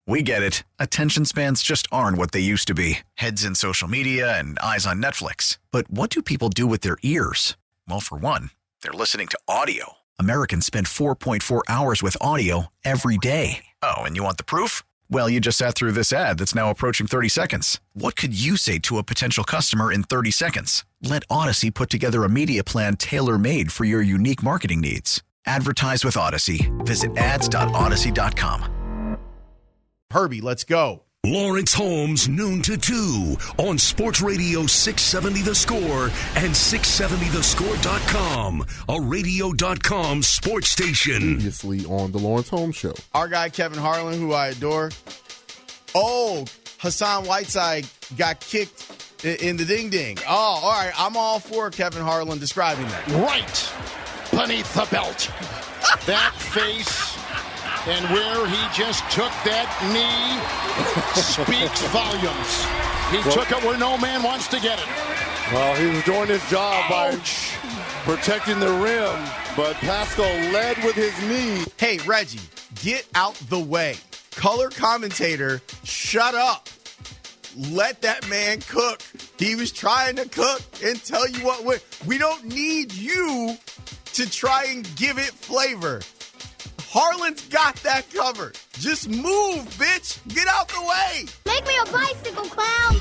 We get it. Attention spans just aren't what they used to be. Heads in social media and eyes on Netflix. But what do people do with their ears? Well, for one, they're listening to audio. Americans spend 4.4 hours with audio every day. Oh, and you want the proof? Well, you just sat through this ad that's now approaching 30 seconds. What could you say to a potential customer in 30 seconds? Let Odyssey put together a media plan tailor-made for your unique marketing needs. Advertise with Odyssey. Visit ads.odyssey.com. Herbie, let's go. Lawrence Holmes, noon to 2 on Sports Radio 670 The Score and 670thescore.com, a radio.com sports station. Previously on the Lawrence Holmes Show. Our guy, Kevin Harlan, who I adore. Oh, Hassan Whiteside got kicked in the ding-ding. Oh, all right. I'm all for Kevin Harlan describing that. Right beneath the belt. That face and where he just took that knee speaks volumes. He took it where no man wants to get it. Well, he was doing his job by protecting the rim, but Pascal led with his knee. Hey, Reggie, get out the way. Color commentator, shut up. Let that man cook. He was trying to cook and tell you what. We don't need you to try and give it flavor. Harlan's got that covered. Just move, bitch. Get out the way. Make me a bicycle, clown.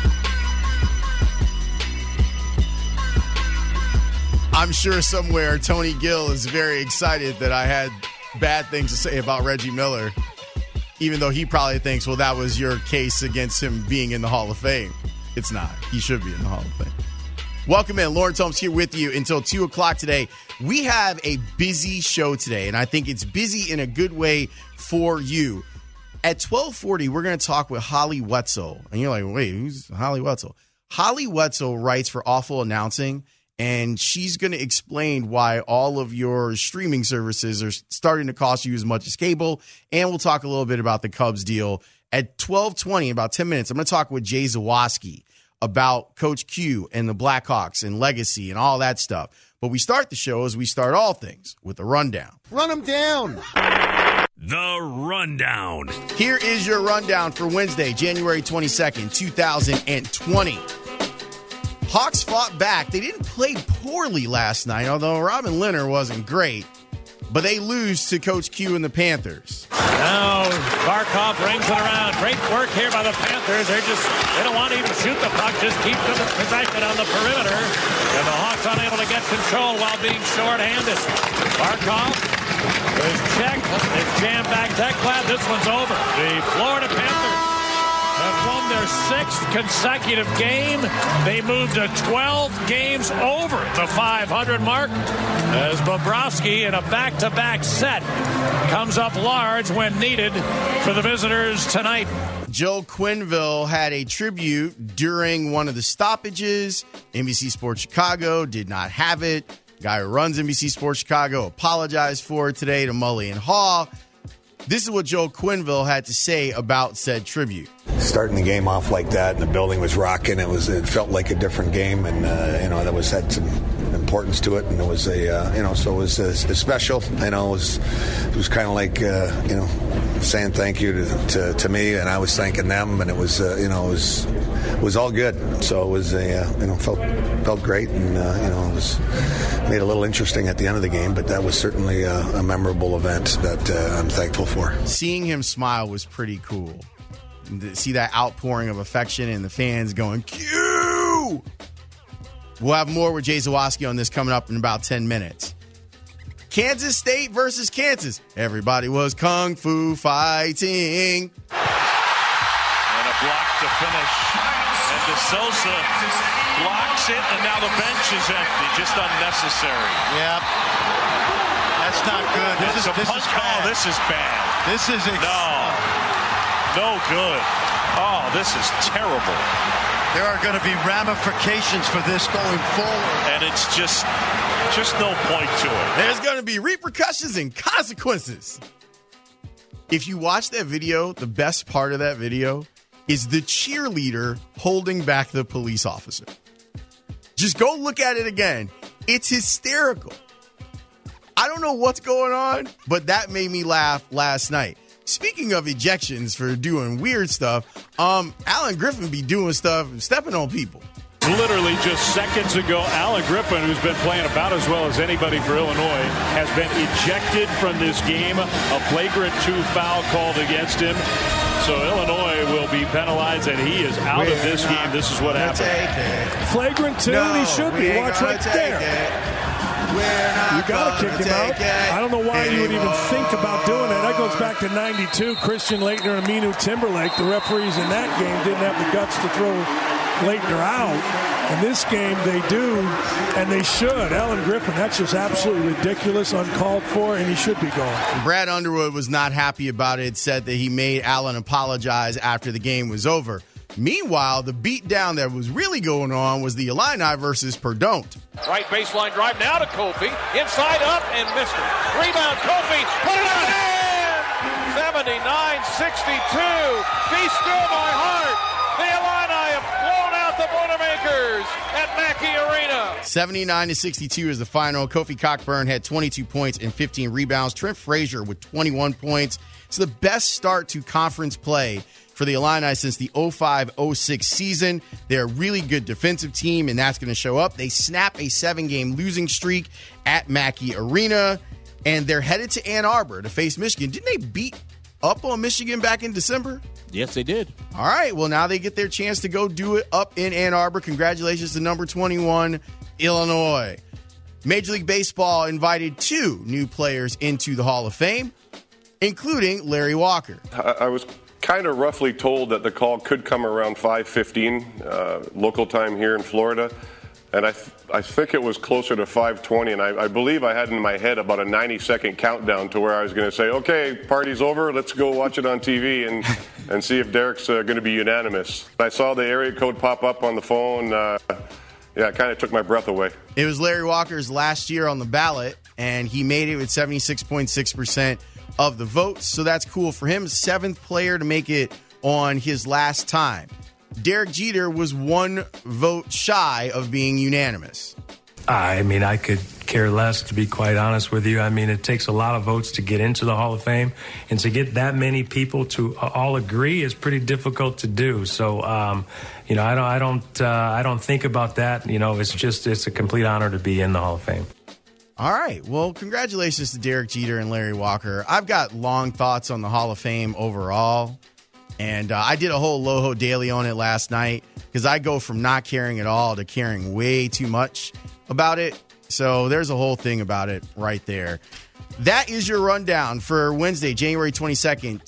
I'm sure somewhere Tony Gill is very excited that I had bad things to say about Reggie Miller, even though he probably thinks, well, that was your case against him being in the Hall of Fame. It's not. He should be in the Hall of Fame. Welcome in. Lawrence Holmes here with you until 2 o'clock today. We have a busy show today, and I think it's busy in a good way for you. At 12:40, we're going to talk with Holly Wetzel. And you're like, wait, who's Holly Wetzel? Holly Wetzel writes for Awful Announcing, and she's going to explain why all of your streaming services are starting to cost you as much as cable. And we'll talk a little bit about the Cubs deal. At 12:20, in about 10 minutes, I'm going to talk with Jay Zawaski about Coach Q and the Blackhawks and legacy and all that stuff. But we start the show as we start all things with a rundown. Run him down. The Rundown. Here is your rundown for Wednesday, January 22nd, 2020. Hawks fought back. They didn't play poorly last night, although Robin Leonard wasn't great. But they lose to Coach Q and the Panthers. Now Barkov rings it around. Great work here by the Panthers. They don't want to even shoot the puck. Just keep the possession on the perimeter. And the Hawks unable to get control while being short-handed. Barkov is checked. It's jammed back. Teklat. This one's over. The Florida Panthers have won their 6th consecutive game. They moved to 12 games over the 500 mark as Bobrovsky in a back-to-back set comes up large when needed for the visitors tonight. Joe Quenneville had a tribute during one of the stoppages. NBC Sports Chicago did not have it. Guy who runs NBC Sports Chicago apologized for it today to Mully and Haw. This is what Joe Quenneville had to say about said tribute. Starting the game off like that, and the building was rocking. It felt like a different game, and that had some importance to it. And it was so it was special. It was kind of like saying thank you to me, and I was thanking them, and it was it was all good. So it was felt great, and it was made a little interesting at the end of the game. But that was certainly a memorable event that I'm thankful for. Seeing him smile was pretty cool. To see that outpouring of affection and the fans going, Q! We'll have more with Jay Zawaski on this coming up in about 10 minutes. Kansas State versus Kansas. Everybody was kung fu fighting. And a block to finish. And De Sousa blocks it, and now the bench is empty. Just unnecessary. Yep. That's not good. This is bad. Oh, this is bad. This is No good. Oh, this is terrible. There are going to be ramifications for this going forward. And it's just no point to it. There's going to be repercussions and consequences. If you watch that video, the best part of that video is the cheerleader holding back the police officer. Just go look at it again. It's hysterical. I don't know what's going on, but that made me laugh last night. Speaking of ejections for doing weird stuff, Alan Griffin be doing stuff, stepping on people. Literally just seconds ago, Alan Griffin, who's been playing about as well as anybody for Illinois, has been ejected from this game. A flagrant 2 foul called against him. So Illinois will be penalized, and he is out of this game. This is what happened. Flagrant 2, and he should be. Watch right there. You got to kick him out. I don't know why you would even think about doing that. That goes back to 92. Christian Laettner and Aminu Timberlake, the referees in that game, didn't have the guts to throw Laettner out. In this game, they do, and they should. Alan Griffin, that's just absolutely ridiculous, uncalled for, and he should be gone. Brad Underwood was not happy about it, said that he made Alan apologize after the game was over. Meanwhile, the beatdown that was really going on was the Illini versus Perdon't. Right baseline drive now to Kofi. Inside up and missed it. Rebound, Kofi. Put it on in! 79-62. Be still my heart. The Illini have blown out the Boilermakers at Mackey Arena. 79-62 is the final. Kofi Cockburn had 22 points and 15 rebounds. Trent Frazier with 21 points. It's the best start to conference play for the Illini since the 05-06 season. They're a really good defensive team, and that's going to show up. They snap a 7-game losing streak at Mackey Arena, and they're headed to Ann Arbor to face Michigan. Didn't they beat up on Michigan back in December? Yes, they did. All right, well, now they get their chance to go do it up in Ann Arbor. Congratulations to number 21, Illinois. Major League Baseball invited 2 new players into the Hall of Fame, including Larry Walker. I was kind of roughly told that the call could come around 5:15 local time here in Florida, and I think it was closer to 5:20, and I believe I had in my head about a 90-second countdown to where I was going to say, okay, party's over, let's go watch it on TV and see if Derek's going to be unanimous. I saw the area code pop up on the phone. It kind of took my breath away. It was Larry Walker's last year on the ballot, and he made it with 76.6% of the votes, so that's cool for him. 7th player to make it on his last time. Derek Jeter was 1 vote shy of being unanimous. I mean, I could care less, to be quite honest with you. I mean, it takes a lot of votes to get into the Hall of Fame, and to get that many people to all agree is pretty difficult to do. So, I don't think about that. It's a complete honor to be in the Hall of Fame. All right. Well, congratulations to Derek Jeter and Larry Walker. I've got long thoughts on the Hall of Fame overall, and I did a whole Loho Daily on it last night because I go from not caring at all to caring way too much about it. So there's a whole thing about it right there. That is your rundown for Wednesday, January 22nd,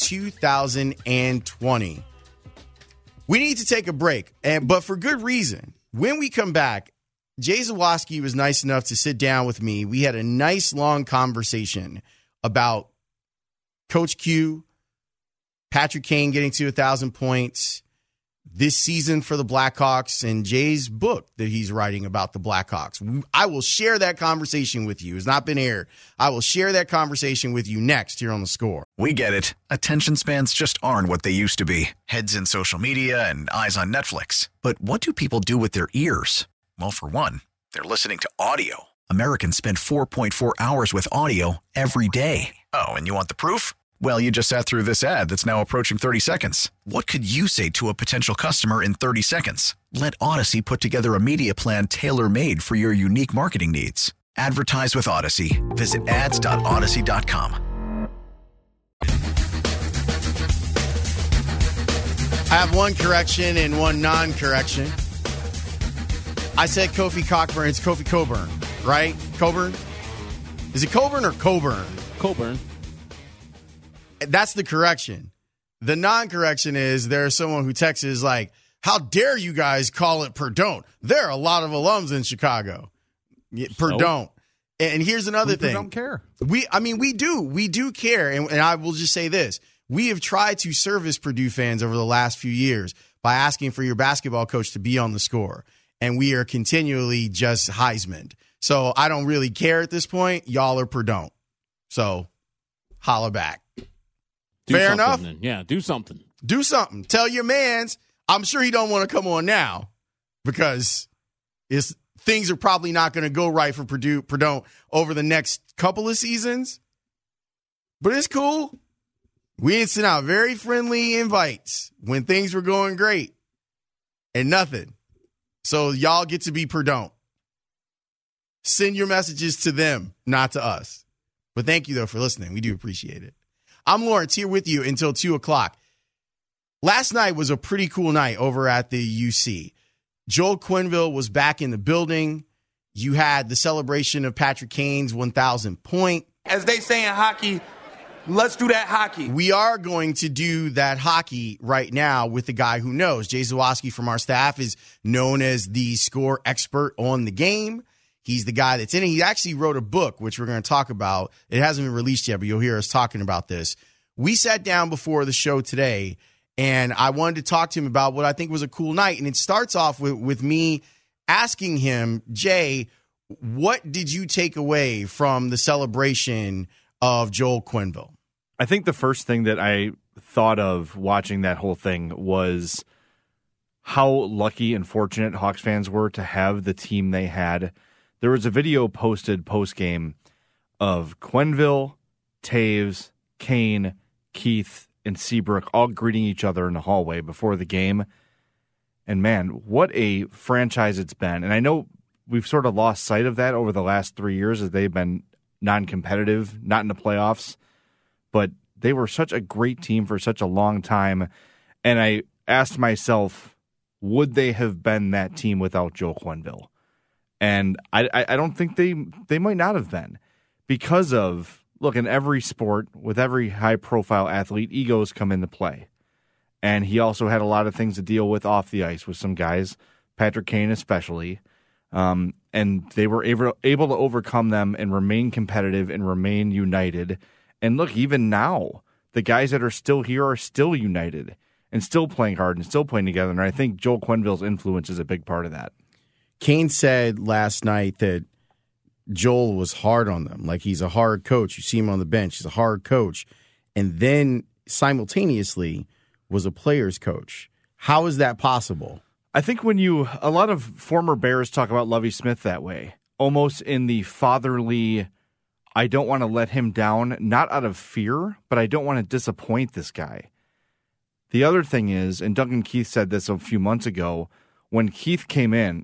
2020. We need to take a break, but for good reason. When we come back, Jay Zawaski was nice enough to sit down with me. We had a nice long conversation about Coach Q, Patrick Kane getting to 1,000 points this season for the Blackhawks, and Jay's book that he's writing about the Blackhawks. I will share that conversation with you. It's not been aired. I will share that conversation with you next here on The Score. We get it. Attention spans just aren't what they used to be. Heads in social media and eyes on Netflix. But what do people do with their ears? Well, for one, they're listening to audio. Americans spend 4.4 hours with audio every day. Oh, and you want the proof? Well, you just sat through this ad that's now approaching 30 seconds. What could you say to a potential customer in 30 seconds? Let Odyssey put together a media plan tailor-made for your unique marketing needs. Advertise with Odyssey. Visit ads.odyssey.com. I have one correction and one non-correction. I said Kofi Cockburn. It's Kofi Coburn, right? Coburn? Is it Coburn or Coburn? Coburn. That's the correction. The non-correction is there's someone who texts like, how dare you guys call it Perdon't? There are a lot of alums in Chicago. Perdon't. And here's another thing. We don't care. We do care. And I will just say this. We have tried to service Purdue fans over the last few years by asking for your basketball coach to be on The Score. And we are continually just Heisman'd. So I don't really care at this point. Y'all are Perdon't. So holla back. Fair enough? Then. Yeah, do something. Do something. Tell your mans. I'm sure he don't want to come on now because things are probably not going to go right for Perdon't over the next couple of seasons. But it's cool. We didn't send out very friendly invites when things were going great and nothing. So y'all get to be perdoned. Send your messages to them, not to us. But thank you, though, for listening. We do appreciate it. I'm Lawrence, here with you until 2 o'clock. Last night was a pretty cool night over at the UC. Joel Quenneville was back in the building. You had the celebration of Patrick Kane's 1,000th point. As they say in hockey, let's do that hockey. We are going to do that hockey right now with the guy who knows. Jay Zawoski from our staff is known as the score expert on the game. He's the guy that's in it. He actually wrote a book, which we're going to talk about. It hasn't been released yet, but you'll hear us talking about this. We sat down before the show today, and I wanted to talk to him about what I think was a cool night. And it starts off with me asking him, Jay, what did you take away from the celebration of Joel Quenneville? I think the first thing that I thought of watching that whole thing was how lucky and fortunate Hawks fans were to have the team they had. There was a video posted post-game of Quenneville, Taves, Kane, Keith, and Seabrook all greeting each other in the hallway before the game. And man, what a franchise it's been. And I know we've sort of lost sight of that over the last 3 years as they've been non-competitive, not in the playoffs. But they were such a great team for such a long time. And I asked myself, would they have been that team without Joel Quenneville? And I don't think they might not have been, because of, look, in every sport, with every high-profile athlete, egos come into play. And he also had a lot of things to deal with off the ice with some guys, Patrick Kane especially. And they were able to overcome them and remain competitive and remain united. And look, even now, the guys that are still here are still united and still playing hard and still playing together. And I think Joel Quenneville's influence is a big part of that. Kane said last night that Joel was hard on them. Like, he's a hard coach. You see him on the bench. He's a hard coach. And then simultaneously was a player's coach. How is that possible? I think a lot of former Bears talk about Lovie Smith that way, almost in the fatherly, I don't want to let him down, not out of fear, but I don't want to disappoint this guy. The other thing is, and Duncan Keith said this a few months ago, when Q came in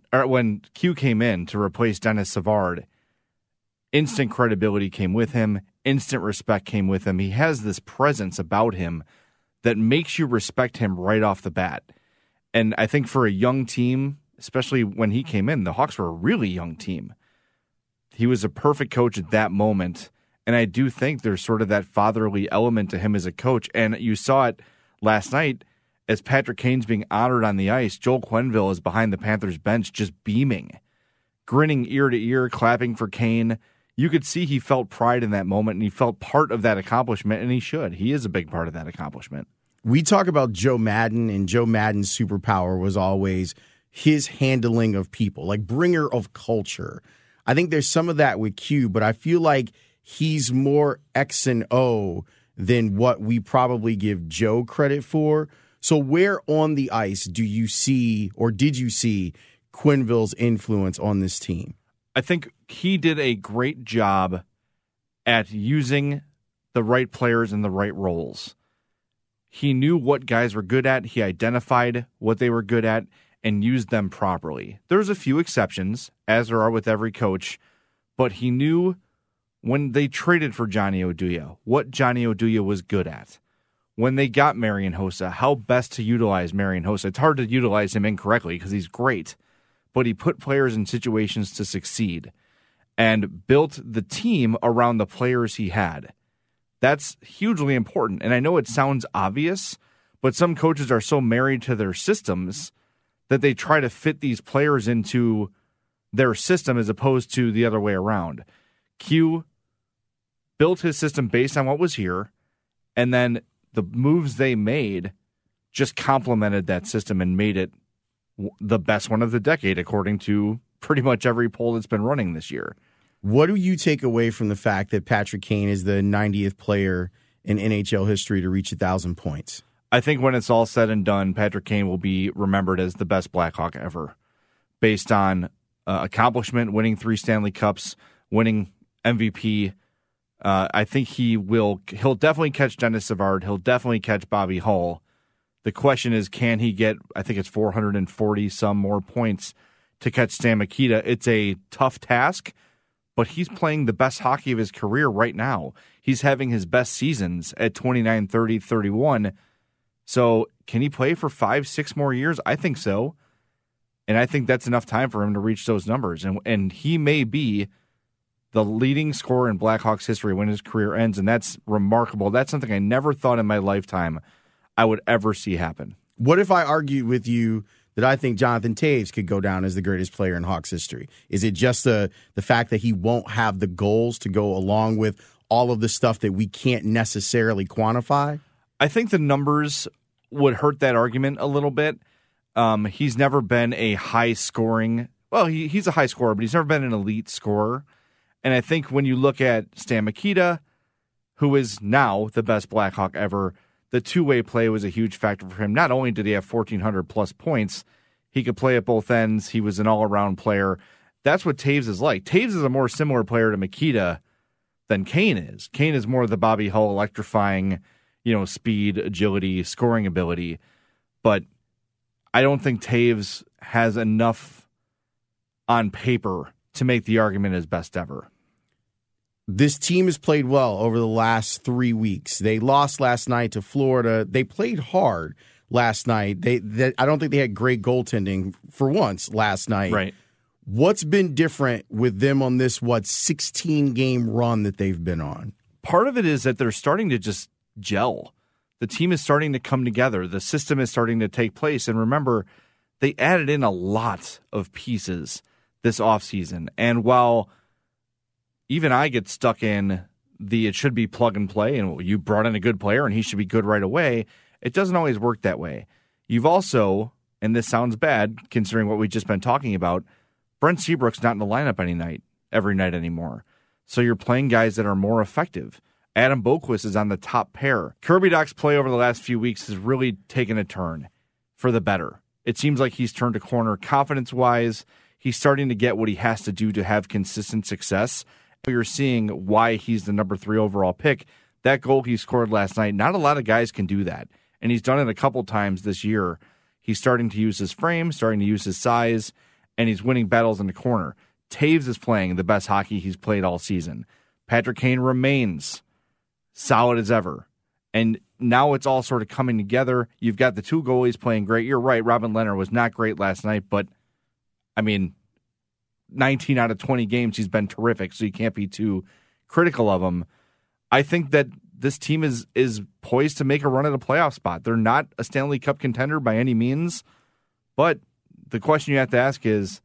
to replace Dennis Savard, instant credibility came with him, instant respect came with him. He has this presence about him that makes you respect him right off the bat. And I think for a young team, especially when he came in, the Hawks were a really young team. He was a perfect coach at that moment. And I do think there's sort of that fatherly element to him as a coach. And you saw it last night as Patrick Kane's being honored on the ice. Joel Quenneville is behind the Panthers bench just beaming, grinning ear to ear, clapping for Kane. You could see he felt pride in that moment, and he felt part of that accomplishment, and he should. He is a big part of that accomplishment. We talk about Joe Madden, and Joe Madden's superpower was always his handling of people, like bringer of culture. I think there's some of that with Q, but I feel like he's more X and O than what we probably give Joe credit for. So where on the ice do you see, or did you see, Quenneville's influence on this team? I think he did a great job at using the right players in the right roles. He knew what guys were good at. He identified what they were good at and used them properly. There's a few exceptions, as there are with every coach, but he knew when they traded for Johnny Oduya, what Johnny Oduya was good at. When they got Marian Hossa, how best to utilize Marian Hossa. It's hard to utilize him incorrectly because he's great, but he put players in situations to succeed and built the team around the players he had. That's hugely important. And I know it sounds obvious, but some coaches are so married to their systems that they try to fit these players into their system as opposed to the other way around. Q built his system based on what was here, and then the moves they made just complemented that system and made it the best one of the decade, according to pretty much every poll that's been running this year. What do you take away from the fact that Patrick Kane is the 90th player in NHL history to reach 1,000 points? I think when it's all said and done, Patrick Kane will be remembered as the best Blackhawk ever, based on accomplishment, winning 3 Stanley Cups, winning MVP, I think he'll definitely catch Dennis Savard. He'll definitely catch Bobby Hull. The question is, can he get, I think it's 440 some more points to catch Stan Mikita? It's a tough task, but he's playing the best hockey of his career right now. He's having his best seasons at 29, 30, 31. So can he play for 5-6 more years? I think so. And I think that's enough time for him to reach those numbers. And he may be the leading scorer in Blackhawks history when his career ends, and that's remarkable. That's something I never thought in my lifetime I would ever see happen. What if I argued with you that I think Jonathan Toews could go down as the greatest player in Hawks history? Is it just the fact that he won't have the goals to go along with all of the stuff that we can't necessarily quantify? I think the numbers would hurt that argument a little bit. He's never been a high-scoring... Well, he's a high scorer, but he's never been an elite scorer. And I think when you look at Stan Mikita, who is now the best Blackhawk ever, the two-way play was a huge factor for him. Not only did he have 1,400-plus points, he could play at both ends. He was an all-around player. That's what Toews is like. Toews is a more similar player to Mikita than Kane is. Kane is more the Bobby Hull electrifying, speed, agility, scoring ability. But I don't think Toews has enough on paper to make the argument as best ever. This team has played well over the last 3 weeks. They lost last night to Florida. They played hard last night. I don't think they had great goaltending for once last night. Right. What's been different with them on this, 16-game run that they've been on? Part of it is that they're starting to just gel. The team is starting to come together. The system is starting to take place. And remember, they added in a lot of pieces this offseason. And while even I get stuck in it should be plug and play, and you brought in a good player and he should be good right away, it doesn't always work that way. You've also, and this sounds bad considering what we've just been talking about, Brent Seabrook's not in the lineup every night anymore. So you're playing guys that are more effective. Adam Boqvist is on the top pair. Kirby Dach's play over the last few weeks has really taken a turn for the better. It seems like he's turned a corner confidence-wise. He's starting to get what he has to do to have consistent success. You're seeing why he's the number 3 overall pick. That goal he scored last night, not a lot of guys can do that. And he's done it a couple times this year. He's starting to use his frame, starting to use his size, and he's winning battles in the corner. Toews is playing the best hockey he's played all season. Patrick Kane remains solid as ever. And now it's all sort of coming together. You've got the 2 goalies playing great. You're right, Robin Lehner was not great last night, but, 19 out of 20 games he's been terrific, so you can't be too critical of him. I think that this team is poised to make a run at a playoff spot. They're not a Stanley Cup contender by any means, but the question you have to ask is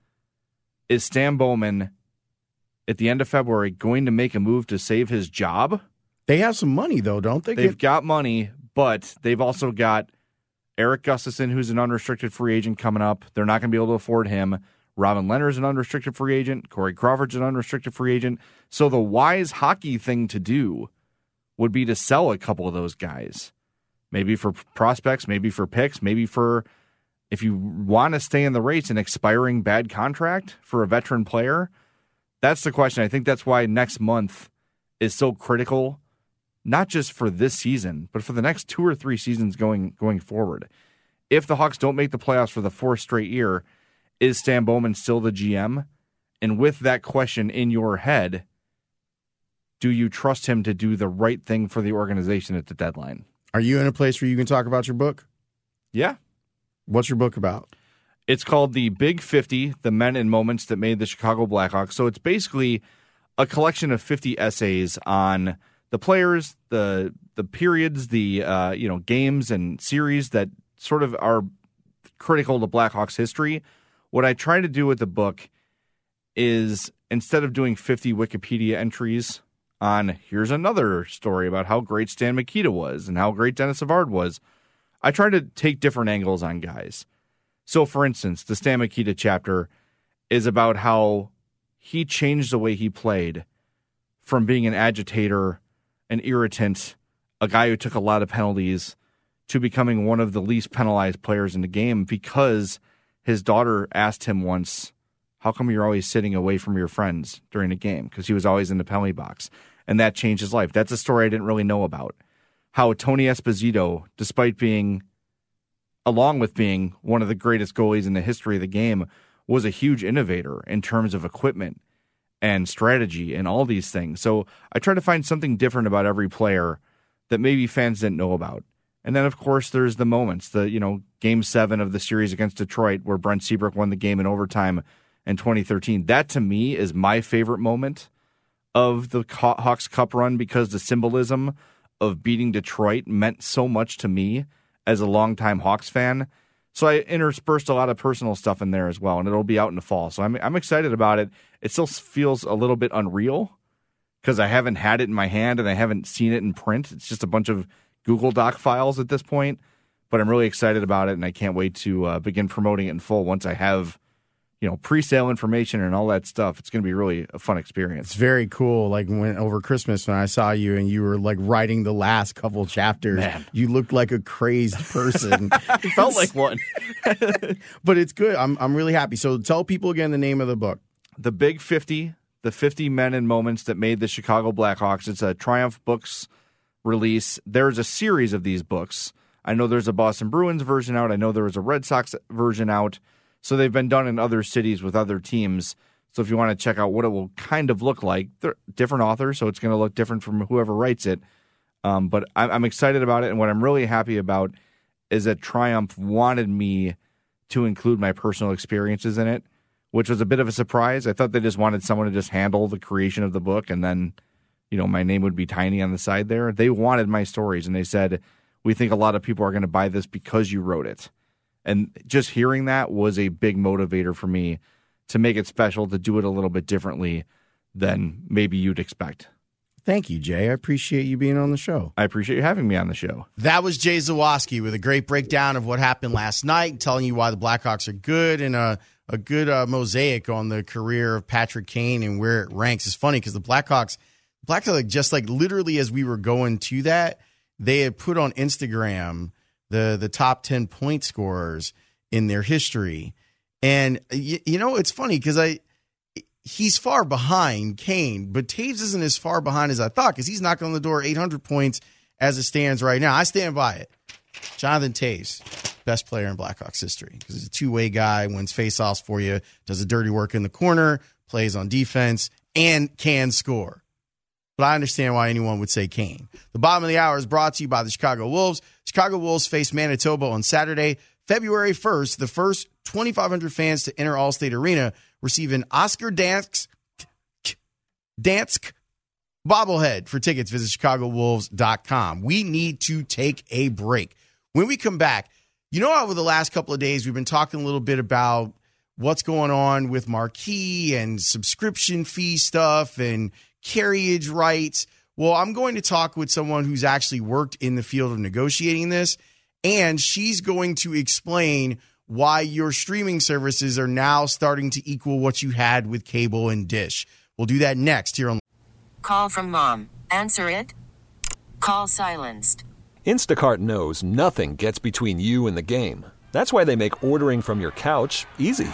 Stan Bowman at the end of February going to make a move to save his job? They have some money, though, don't they? They've got money, but they've also got Eric Gustafsson, who's an unrestricted free agent coming up. They're not going to be able to afford him. Robin Lehner is an unrestricted free agent. Corey Crawford's an unrestricted free agent. So the wise hockey thing to do would be to sell a couple of those guys. Maybe for prospects, maybe for picks, maybe for, if you want to stay in the race, an expiring bad contract for a veteran player. That's the question. I think that's why next month is so critical, not just for this season, but for the next 2 or 3 seasons going forward. If the Hawks don't make the playoffs for the 4th straight year, is Stan Bowman still the GM? And with that question in your head, do you trust him to do the right thing for the organization at the deadline? Are you in a place where you can talk about your book? Yeah. What's your book about? It's called The Big 50, The Men and Moments That Made the Chicago Blackhawks. So it's basically a collection of 50 essays on the players, the periods, the games and series that sort of are critical to Blackhawks history. What I try to do with the book is, instead of doing 50 Wikipedia entries on here's another story about how great Stan Mikita was and how great Dennis Savard was, I try to take different angles on guys. So, for instance, the Stan Mikita chapter is about how he changed the way he played from being an agitator, an irritant, a guy who took a lot of penalties, to becoming one of the least penalized players in the game because his daughter asked him once, how come you're always sitting away from your friends during a game? Because he was always in the penalty box. and that changed his life. That's a story I didn't really know about. How Tony Esposito, despite being, along with being one of the greatest goalies in the history of the game, was a huge innovator in terms of equipment and strategy and all these things. So I try to find something different about every player that maybe fans didn't know about. And then, of course, there's the moments, Game 7 of the series against Detroit where Brent Seabrook won the game in overtime in 2013. That, to me, is my favorite moment of the Hawks Cup run because the symbolism of beating Detroit meant so much to me as a longtime Hawks fan. So I interspersed a lot of personal stuff in there as well, and it'll be out in the fall. So I'm excited about it. It still feels a little bit unreal because I haven't had it in my hand and I haven't seen it in print. It's just a bunch of Google Doc files at this point, but I'm really excited about it, and I can't wait to begin promoting it in full once I have, pre-sale information and all that stuff. It's going to be really a fun experience. It's very cool. Like over Christmas when I saw you and you were like writing the last couple chapters, Man. You looked like a crazed person. It felt like one. But it's good. I'm really happy. So tell people again the name of the book. The Big 50, the 50 men and moments that made the Chicago Blackhawks. It's a Triumph Books release. There's a series of these books. I know there's a Boston Bruins version out. I know there was a Red Sox version out. So they've been done in other cities with other teams. So if you want to check out what it will kind of look like, they're different authors, so it's going to look different from whoever writes it. But I'm excited about it, and what I'm really happy about is that Triumph wanted me to include my personal experiences in it, which was a bit of a surprise. I thought they just wanted someone to just handle the creation of the book, and then my name would be tiny on the side there. They wanted my stories, and they said, we think a lot of people are going to buy this because you wrote it. And just hearing that was a big motivator for me to make it special, to do it a little bit differently than maybe you'd expect. Thank you, Jay. I appreciate you being on the show. I appreciate you having me on the show. That was Jay Zawaski with a great breakdown of what happened last night, telling you why the Blackhawks are good, and a good mosaic on the career of Patrick Kane and where it ranks. It's funny because the Blackhawks just like literally as we were going to that, they had put on Instagram the top 10 point scorers in their history. And, it's funny because he's far behind Kane, but Taves isn't as far behind as I thought because he's knocking on the door 800 points as it stands right now. I stand by it. Jonathan Taves, best player in Blackhawks history because he's a two-way guy, wins faceoffs for you, does the dirty work in the corner, plays on defense, and can score. But I understand why anyone would say Kane. The bottom of the hour is brought to you by the Chicago Wolves. Chicago Wolves face Manitoba on Saturday, February 1st. The first 2,500 fans to enter Allstate Arena receive an Oscar Dansk bobblehead. For tickets, visit ChicagoWolves.com. We need to take a break. When we come back, over the last couple of days, we've been talking a little bit about what's going on with Marquee and subscription fee stuff and carriage rights. Well, I'm going to talk with someone who's actually worked in the field of negotiating this, and she's going to explain why your streaming services are now starting to equal what you had with cable and dish. We'll do that next here on Call from mom. Answer it. Call silenced. Instacart knows nothing gets between you and the game. That's why they make ordering from your couch easy.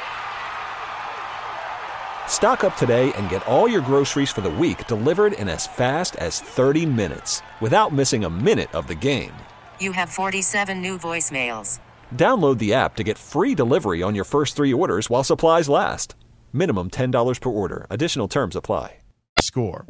Stock up today and get all your groceries for the week delivered in as fast as 30 minutes without missing a minute of the game. You have 47 new voicemails. Download the app to get free delivery on your first 3 orders while supplies last. Minimum $10 per order. Additional terms apply. Score.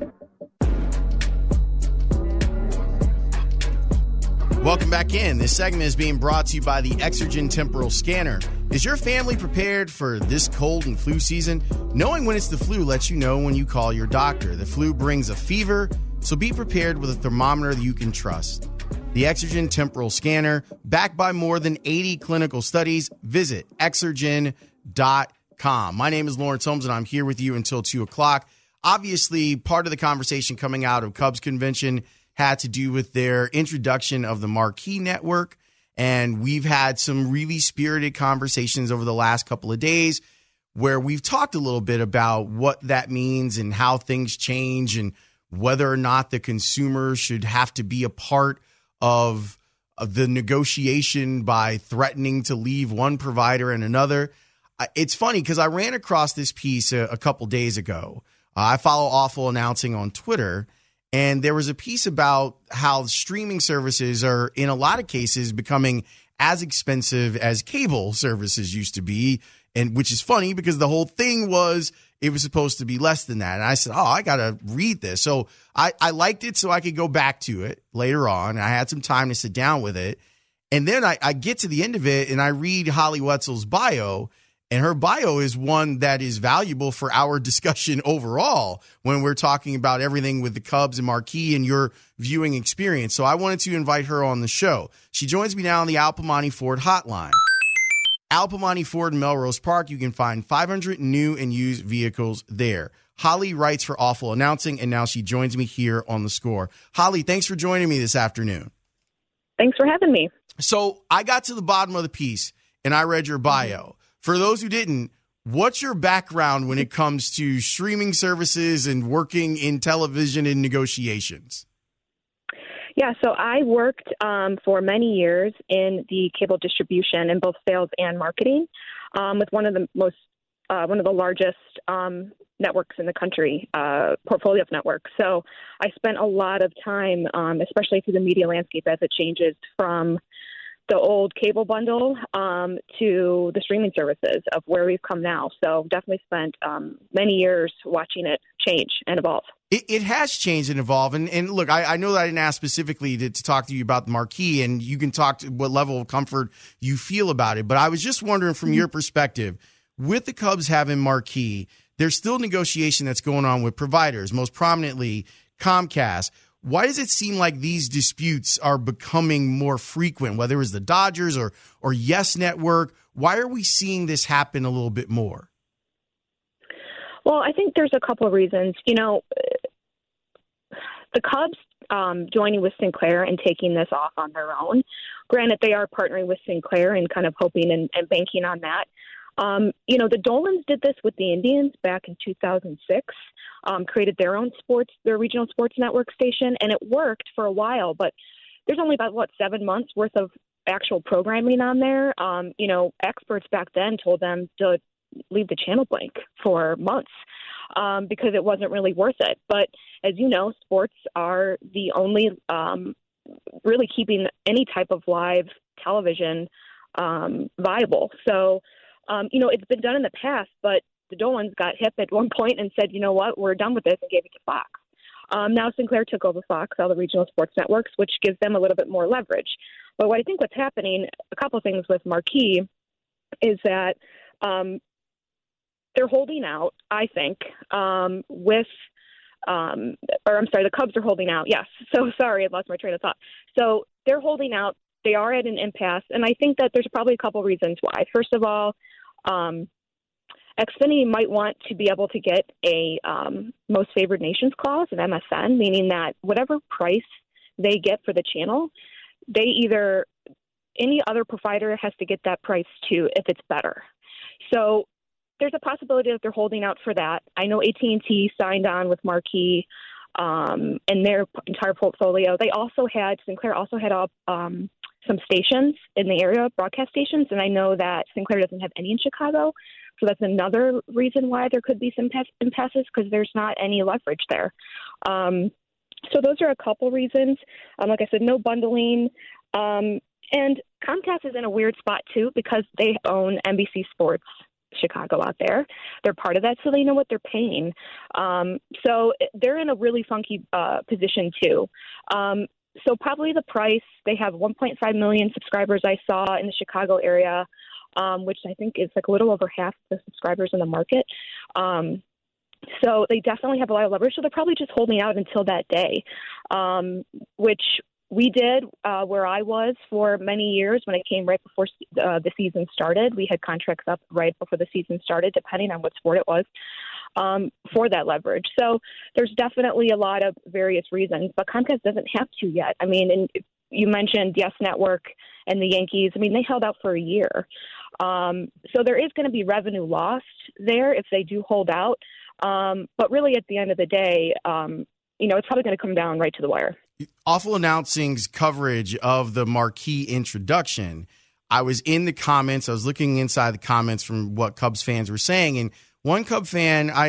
Welcome back in. This segment is being brought to you by the Exergen Temporal Scanner. Is your family prepared for this cold and flu season? Knowing when it's the flu lets you know when you call your doctor. The flu brings a fever, so be prepared with a thermometer that you can trust. The Exergen Temporal Scanner, backed by more than 80 clinical studies. Visit Exergen.com. My name is Lawrence Holmes, and I'm here with you until 2 o'clock. Obviously, part of the conversation coming out of Cubs Convention had to do with their introduction of the Marquee Network, and we've had some really spirited conversations over the last couple of days where we've talked a little bit about what that means and how things change and whether or not the consumer should have to be a part of the negotiation by threatening to leave one provider and another. It's funny because I ran across this piece a couple days ago I follow Awful Announcing on Twitter, and there was a piece about how streaming services are, in a lot of cases, becoming as expensive as cable services used to be, and which is funny because the whole thing was it was supposed to be less than that. And I said, I got to read this. So I liked it so I could go back to it later on. I had some time to sit down with it. And then I get to the end of it, and I read Holly Wetzel's bio, and her bio is one that is valuable for our discussion overall when we're talking about everything with the Cubs and Marquee and your viewing experience. So I wanted to invite her on the show. She joins me now on the Al Piemonte Ford hotline. Al Piemonte Ford in Melrose Park, you can find 500 new and used vehicles there. Holly writes for Awful Announcing, and now she joins me here on The Score. Holly, thanks for joining me this afternoon. Thanks for having me. So I got to the bottom of the piece, and I read your bio. For those who didn't, what's your background when it comes to streaming services and working in television and negotiations? Yeah, so I worked for many years in the cable distribution in both sales and marketing with one of the largest networks in the country, portfolio of networks. So I spent a lot of time, especially through the media landscape as it changes from the old cable bundle to the streaming services of where we've come now. So definitely spent many years watching it change and evolve. It has changed and evolved. And look, I know that I didn't ask specifically to talk to you about the Marquee, and you can talk to what level of comfort you feel about it. But I was just wondering from your perspective, with the Cubs having Marquee, there's still negotiation that's going on with providers, most prominently Comcast. Why does it seem like these disputes are becoming more frequent, whether it's the Dodgers or Yes Network? Why are we seeing this happen a little bit more? Well, I think there's a couple of reasons. You know, the Cubs joining with Sinclair and taking this off on their own. Granted, they are partnering with Sinclair and kind of hoping and banking on that. You know, the Dolans did this with the Indians back in 2006, created their regional sports network station, and it worked for a while, but there's only about, 7 months worth of actual programming on there. You know, experts back then told them to leave the channel blank for months because it wasn't really worth it. But as you know, sports are the only really keeping any type of live television viable. So, you know, it's been done in the past, but the Dolans got hip at one point and said, you know what, we're done with this, and gave it to Fox. Now Sinclair took over Fox, all the regional sports networks, which gives them a little bit more leverage. But what I think what's happening, a couple of things with Marquee, is that they're holding out, I think, the Cubs are holding out. Yes. So sorry, I lost my train of thought. So they're holding out. They are at an impasse. And I think that there's probably a couple reasons why. First of all, Xfinity might want to be able to get a most favored nations clause, an MFN, meaning that whatever price they get for the channel, any other provider has to get that price too if it's better. So there's a possibility that they're holding out for that. I know AT&T signed on with Marquee and their entire portfolio. Sinclair also had some stations in the area, broadcast stations, and I know that Sinclair doesn't have any in Chicago. So that's another reason why there could be some impasses, because there's not any leverage there. So those are a couple reasons. Like I said, no bundling. And Comcast is in a weird spot, too, because they own NBC Sports Chicago out there. They're part of that, so they know what they're paying. So they're in a really funky position, too. So probably the price, they have 1.5 million subscribers I saw in the Chicago area, which I think is like a little over half the subscribers in the market. So they definitely have a lot of leverage. So they're probably just holding out until that day, which we did where I was for many years when it came right before the season started. We had contracts up right before the season started, depending on what sport it was, for that leverage. So there's definitely a lot of various reasons, but Comcast doesn't have to yet. I mean, and you mentioned Yes Network and the Yankees. I mean, they held out for a year. So there is going to be revenue lost there if they do hold out. But really, at the end of the day, you know, it's probably going to come down right to the wire. Awful Announcing's coverage of the Marquee introduction, I was in the comments. I was looking inside the comments from what Cubs fans were saying. And one Cub fan, I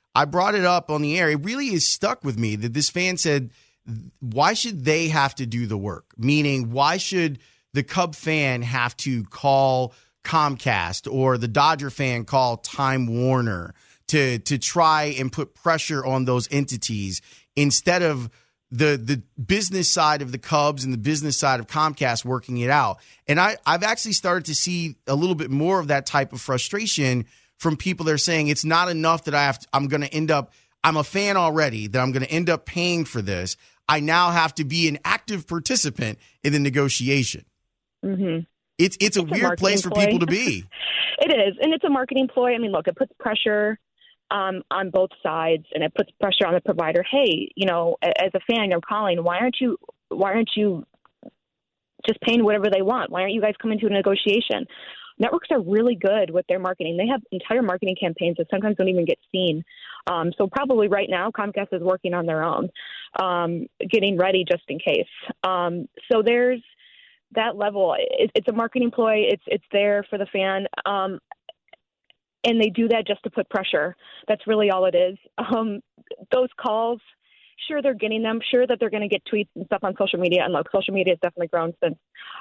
I brought it up on the air. It really is stuck with me that this fan said, why should they have to do the work? Meaning, why should the Cub fan have to call Comcast or the Dodger fan call Time Warner to try and put pressure on those entities instead of the business side of the Cubs and the business side of Comcast working it out? And I've actually started to see a little bit more of that type of frustration from people that are saying it's not enough that I'm going to end up, I'm a fan already, that I'm going to end up paying for this. I now have to be an active participant in the negotiation. Mm-hmm. It's a weird place for people to be. It is, and it's a marketing ploy. I mean, look, it puts pressure on both sides, and it puts pressure on the provider. Hey, as a fan, you're calling. Why aren't you just paying whatever they want? Why aren't you guys coming to a negotiation? Networks are really good with their marketing. They have entire marketing campaigns that sometimes don't even get seen. So probably right now, Comcast is working on their own, getting ready just in case. So there's that level. It's a marketing ploy. It's there for the fan. And they do that just to put pressure. That's really all it is. Those calls, sure, they're getting them. Sure that they're going to get tweets and stuff on social media. And look, social media has definitely grown since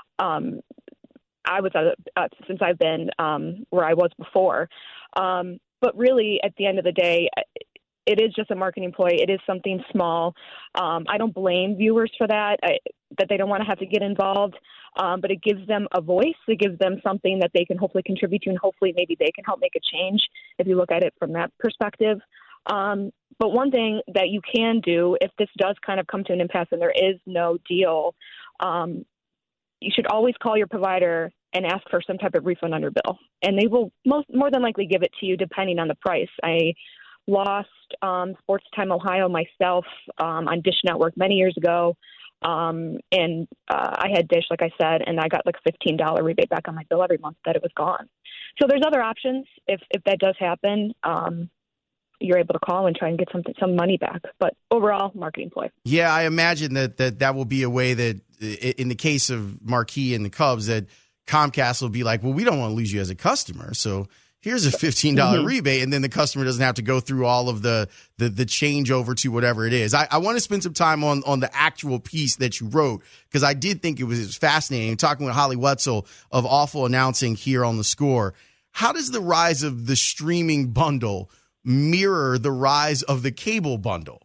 since I've been where I was before. But really, at the end of the day, it is just a marketing ploy. It is something small. I don't blame viewers for that they don't want to have to get involved. But it gives them a voice. It gives them something that they can hopefully contribute to, and hopefully maybe they can help make a change if you look at it from that perspective. But one thing that you can do, if this does kind of come to an impasse and there is no deal, you should always call your provider and ask for some type of refund on your bill. And they will more than likely give it to you depending on the price. I lost Sports Time Ohio myself on Dish Network many years ago. And I had Dish, like I said, and I got like a $15 rebate back on my bill every month that it was gone. So there's other options. If that does happen, you're able to call and try and get some money back. But overall, marketing ploy. Yeah, I imagine that will be a way that, in the case of Marquee and the Cubs, that Comcast will be like, well, we don't want to lose you as a customer, so here's a $15 rebate, and then the customer doesn't have to go through all of the changeover to whatever it is. I want to spend some time on the actual piece that you wrote, because I did think it was fascinating. Talking with Holly Wetzel of Awful Announcing here on The Score, how does the rise of the streaming bundle mirror the rise of the cable bundle?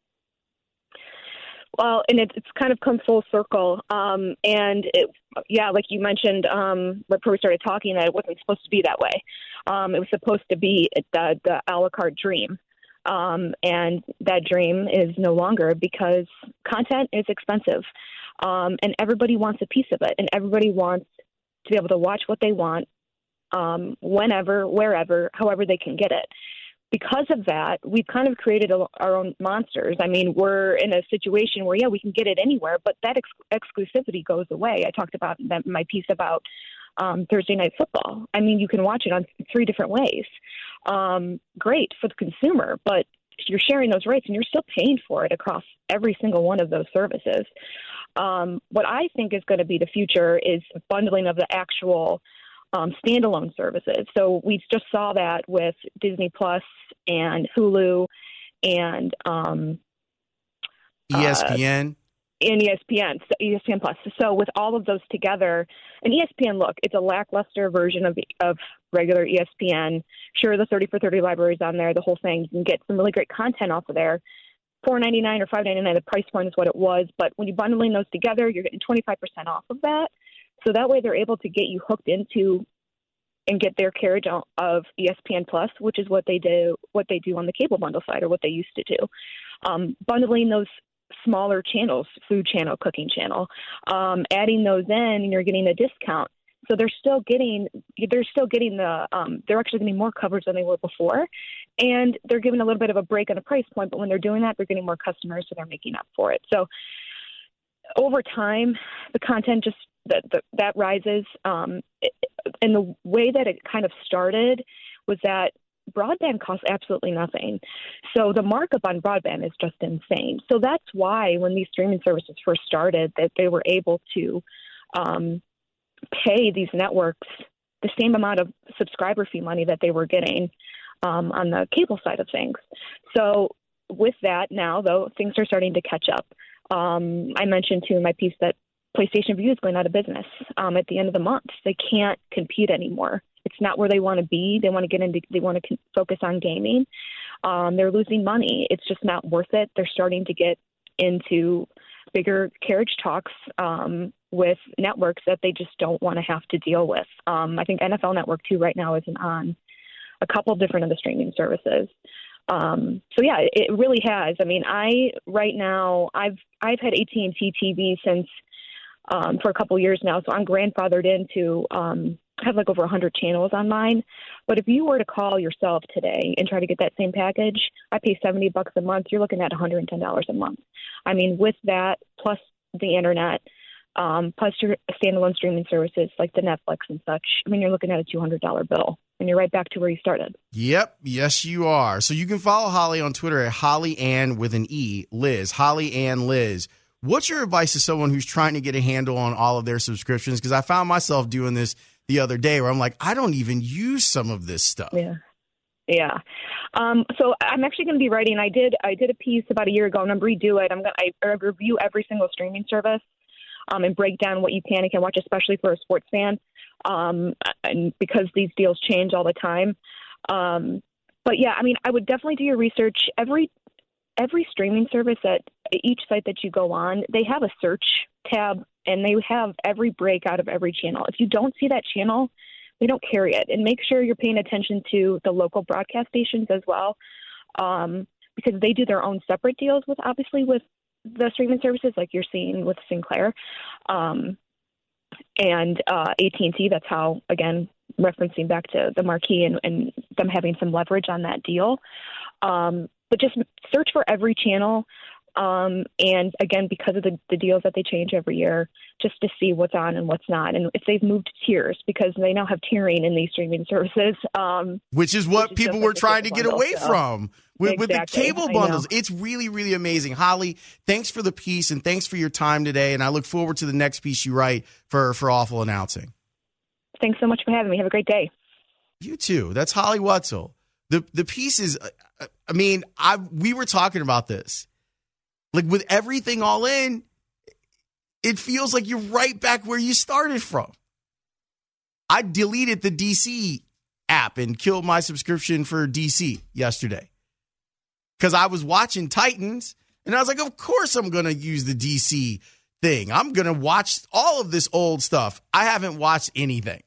Well, and it's kind of come full circle. Like you mentioned, before we started talking, that it wasn't supposed to be that way. It was supposed to be the a la carte dream. And that dream is no longer, because content is expensive. And everybody wants a piece of it. And everybody wants to be able to watch what they want, whenever, wherever, however they can get it. Because of that, we've kind of created our own monsters. I mean, we're in a situation where, we can get it anywhere, but that exclusivity goes away. I talked about that in my piece about Thursday Night Football. I mean, you can watch it on 3 different ways. Great for the consumer, but you're sharing those rights and you're still paying for it across every single one of those services. What I think is going to be the future is bundling of the actual standalone services. So we just saw that with Disney Plus and Hulu and ESPN. And ESPN Plus. So with all of those together, and ESPN, look, it's a lackluster version of regular ESPN. Sure, the 30 for 30 library is on there, the whole thing. You can get some really great content off of there. $4.99 or $5.99, the price point is what it was. But when you're bundling those together, you're getting 25% off of that. So that way they're able to get you hooked into and get their carriage of ESPN Plus, which is what they do on the cable bundle side, or what they used to do. Bundling those smaller channels, food channel, cooking channel, adding those in, and you're getting a discount. So they're actually getting more coverage than they were before, and they're giving a little bit of a break on the price point. But when they're doing that, they're getting more customers, so they're making up for it. So over time, the content just that rises. And the way that it kind of started was that broadband costs absolutely nothing. So the markup on broadband is just insane. So that's why when these streaming services first started, that they were able to pay these networks the same amount of subscriber fee money that they were getting on the cable side of things. So with that now, though, things are starting to catch up. I mentioned, too, in my piece that PlayStation Vue is going out of business at the end of the month. They can't compete anymore. It's not where they want to be. They want to focus on gaming. They're losing money. It's just not worth it. They're starting to get into bigger carriage talks with networks that they just don't want to have to deal with. I think NFL Network, too, right now isn't on a couple different of the streaming services. So yeah, it really has. I mean, right now I've had AT&T TV since for a couple years now, so I'm grandfathered into have like over 100 channels on mine. But if you were to call yourself today and try to get that same package, I pay $70 a month. You're looking at $110 a month. I mean, with that plus the internet, plus your standalone streaming services like the Netflix and such, I mean, you're looking at a $200 bill. And you're right back to where you started. Yep. Yes, you are. So you can follow Holly on Twitter at Holly Ann with an E, Liz. Holly Ann Liz. What's your advice to someone who's trying to get a handle on all of their subscriptions? Because I found myself doing this the other day where I'm like, I don't even use some of this stuff. Yeah. So I'm actually going to be writing. I did a piece about a year ago. I'm going to redo it. I review every single streaming service and break down what you can and can't watch, especially for a sports fan. And because these deals change all the time. But yeah, I mean, I would definitely do your research. Every streaming service at each site that you go on, they have a search tab and they have every break out of every channel. If you don't see that channel, they don't carry it. And make sure you're paying attention to the local broadcast stations as well, because they do their own separate deals with the streaming services like you're seeing with Sinclair. And AT&T, that's how, again, referencing back to the marquee and them having some leverage on that deal. But just search for every channel. And again, because of the deals that they change every year, just to see what's on and what's not. And if they've moved tiers, because they now have tiering in these streaming services. Which is what people were trying to get away from with the cable bundles. It's really, really amazing. Holly, thanks for the piece and thanks for your time today. And I look forward to the next piece you write for Awful Announcing. Thanks so much for having me. Have a great day. You too. That's Holly Wetzel. The piece is, I mean, we were talking about this. Like with everything all in, it feels like you're right back where you started from. I deleted the DC app and killed my subscription for DC yesterday because I was watching Titans and I was like, of course I'm going to use the DC thing. I'm going to watch all of this old stuff. I haven't watched anything.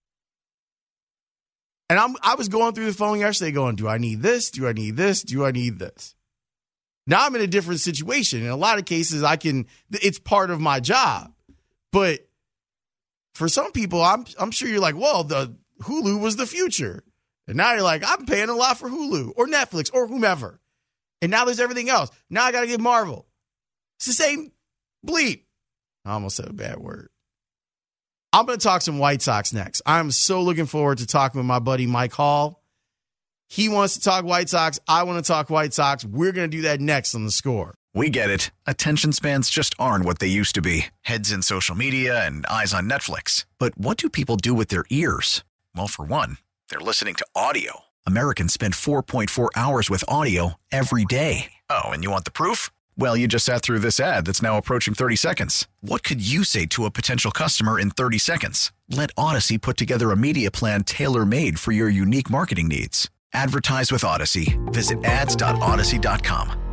And I was going through the phone yesterday going, do I need this? Do I need this? Do I need this? Now I'm in a different situation. In a lot of cases, it's part of my job. But for some people, I'm sure you're like, well, the Hulu was the future. And now you're like, I'm paying a lot for Hulu or Netflix or whomever. And now there's everything else. Now I got to get Marvel. It's the same bleep. I almost said a bad word. I'm going to talk some White Sox next. I'm so looking forward to talking with my buddy Mike Hall. He wants to talk White Sox. I want to talk White Sox. We're going to do that next on The Score. We get it. Attention spans just aren't what they used to be. Heads in social media and eyes on Netflix. But what do people do with their ears? Well, for one, they're listening to audio. Americans spend 4.4 hours with audio every day. Oh, and you want the proof? Well, you just sat through this ad that's now approaching 30 seconds. What could you say to a potential customer in 30 seconds? Let Odyssey put together a media plan tailor-made for your unique marketing needs. Advertise with Odyssey. Visit ads.odyssey.com.